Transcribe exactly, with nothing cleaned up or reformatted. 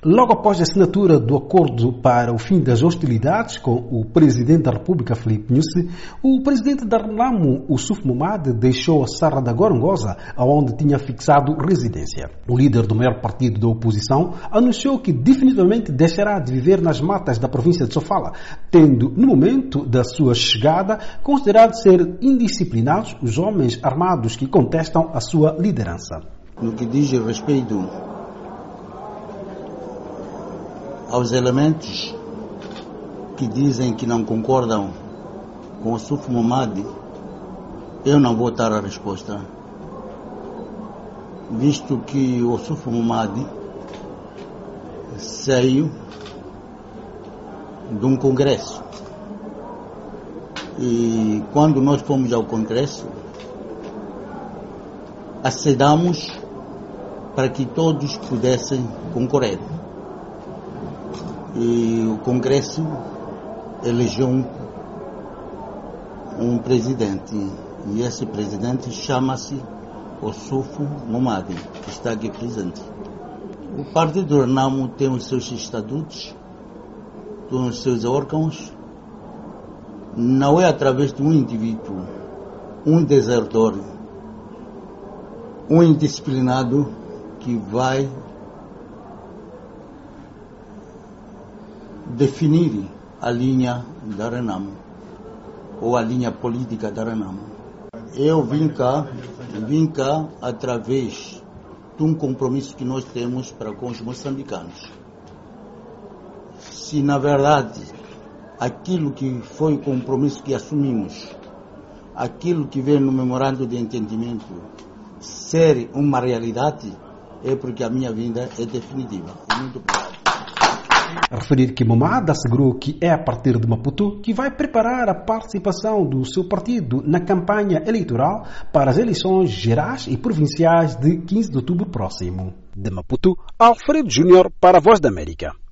Logo após a assinatura do acordo para o fim das hostilidades com o presidente da República, Filipe Nyusi, o presidente da Renamo, Oussouf Momade, deixou a Serra da Gorongosa, onde tinha fixado residência. O líder do maior partido da oposição anunciou que definitivamente deixará de viver nas matas da província de Sofala, tendo, no momento da sua chegada, considerado ser indisciplinados os homens armados que contestam a sua liderança. No que diz respeito aos elementos que dizem que não concordam com o Oussouf Momade, eu não vou dar a resposta, visto que o Oussouf Momade saiu de um congresso. E quando nós fomos ao congresso, acedamos para que todos pudessem concorrer. E o Congresso elegeu um, um presidente, e esse presidente chama-se Oussouf Momade, que está aqui presente. O Partido Renamo tem os seus estatutos, tem os seus órgãos. Não é através de um indivíduo, um desertor, um indisciplinado que vai definir a linha da Renamo, ou a linha política da Renamo. Eu vim cá, vim cá através de um compromisso que nós temos para com os moçambicanos. Se na verdade aquilo que foi o compromisso que assumimos, aquilo que vem no memorando de entendimento ser uma realidade, é porque a minha vinda é definitiva. Muito obrigado. A referir que Momade assegurou que é a partir de Maputo que vai preparar a participação do seu partido na campanha eleitoral para as eleições gerais e provinciais de quinze de outubro próximo. De Maputo, Alfredo Júnior para a Voz da América.